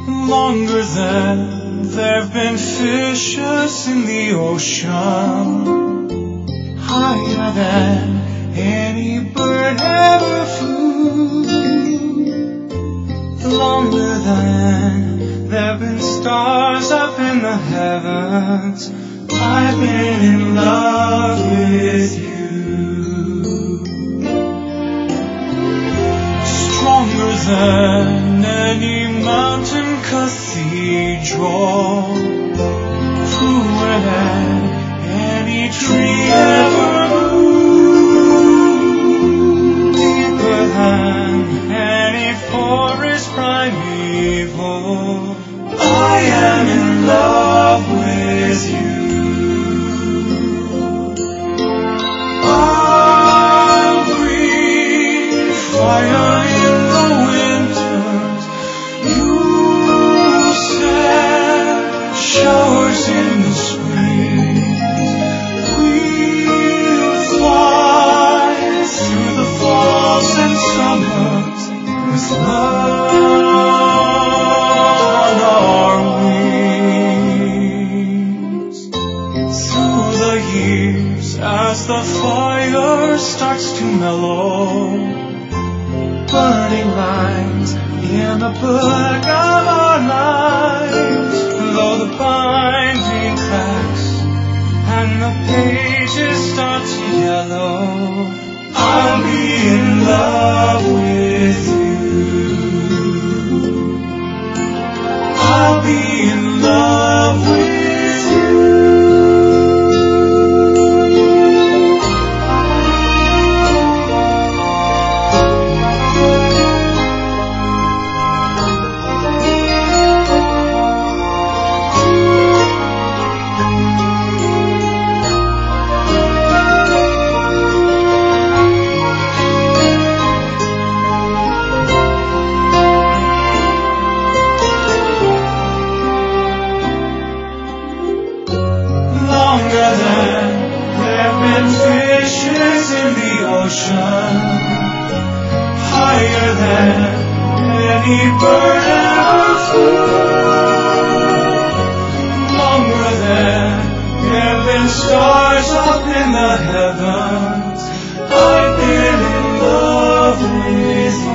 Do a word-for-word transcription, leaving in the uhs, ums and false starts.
Longer than there've been fishes in the ocean, higher than any bird ever flew, longer than there've been stars up in the heavens. I've been in love with you. Stronger than any mountain cathedral, truer than any tree ever grew, deeper than any forest primeval. I am in love with you. I'll breathe fire in the winters, you send showers in the springs. We'll fly through the falls and summers with love on our wings. Through the years, as the fire starts to mellow, burning lines in the book of our lives, though the binding cracks and the pages start to yellow, I'll be in love with you. I'll be in love with you. Longer than there've been fishes in the ocean, higher than any bird ever flew, longer than there've been stars up in the heavens. I've been in love with you.